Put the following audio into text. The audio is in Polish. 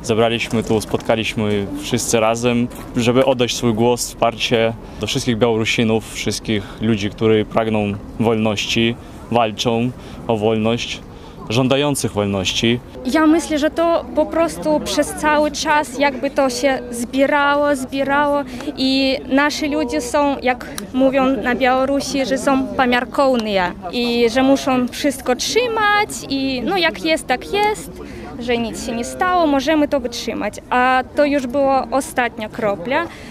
Zebraliśmy tu, spotkaliśmy wszyscy razem, żeby oddać swój głos, wsparcie do wszystkich Białorusinów, wszystkich ludzi, którzy pragną wolności, walczą o wolność, żądających wolności. Ja myślę, że to po prostu przez cały czas jakby to się zbierało i nasi ludzie są, jak mówią na Białorusi, że są pomiarkowni i że muszą wszystko trzymać i no jak jest, tak jest, że nic się nie stało, możemy to wytrzymać. A to już była ostatnia kropla.